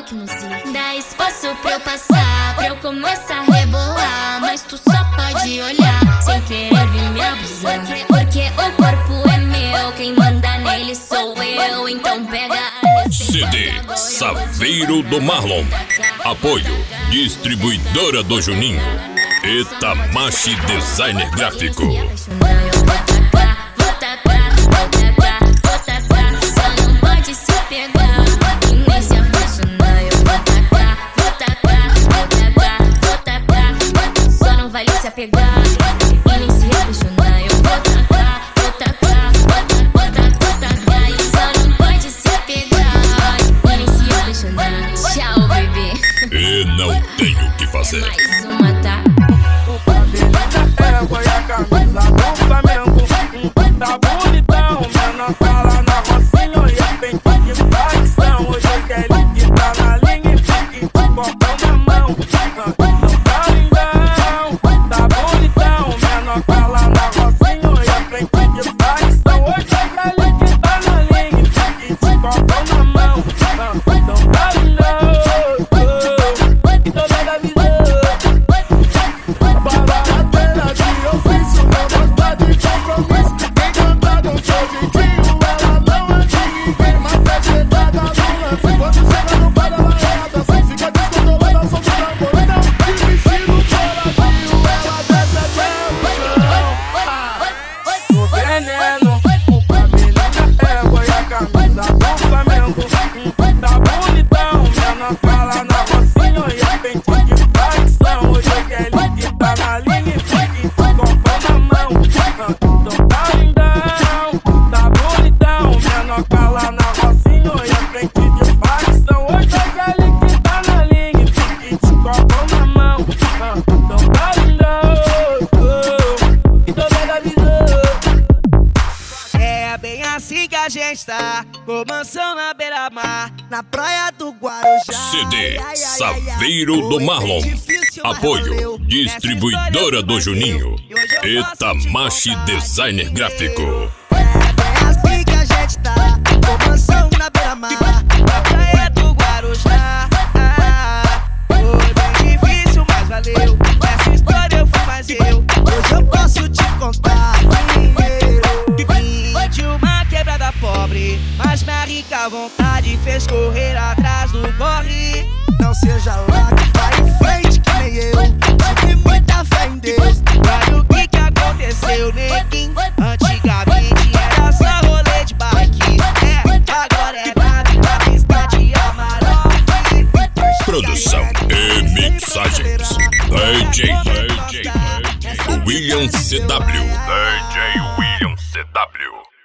Rock Music. Dá espaço pra eu passar, pra eu começar a rebolar, mas tu só pode olhar, sem querer vir me abusar. Porque o corpo é meu, quem manda nele sou eu. Então pega a CD Saveiro do Marlon. Apoio Distribuidora do Juninho e Tamashi Designer Gráfico. Pegar e nem se apaixonar, eu vou tacar, vou tacar, vou tacar, e só não pode se apegar e nem se apaixonar. Tchau, bebê. E não tenho o que fazer. Mais uma, tá? O cabelo da égua e a camisa do Flamengo. Tá bonitão, menor fala na rocinha e a peito de facção. Hoje eu quero que tá na linha e fique com o copão na mão. Assim que a gente tá, com mansão na beira-mar, na praia do Guarujá. CD Saveiro do Marlon. Apoio Distribuidora do Juninho e Tamashi Designer Gráfico. É assim que a gente tá, com mansão na beira-mar, na praia do Guarujá. Foi bem difícil, mas valeu. Essa história eu fui mais eu. Hoje eu posso te contar. Pobre, mas minha rica vontade fez correr atrás do corre. Não seja lá que vai em frente que nem eu. Tive muita fé em Deus. Olha o que aconteceu, neguinho. Antigamente era só rolê de bike. Agora é nada na pista de Amarok. Produção e mixagens DJ William CW. DJ William CW.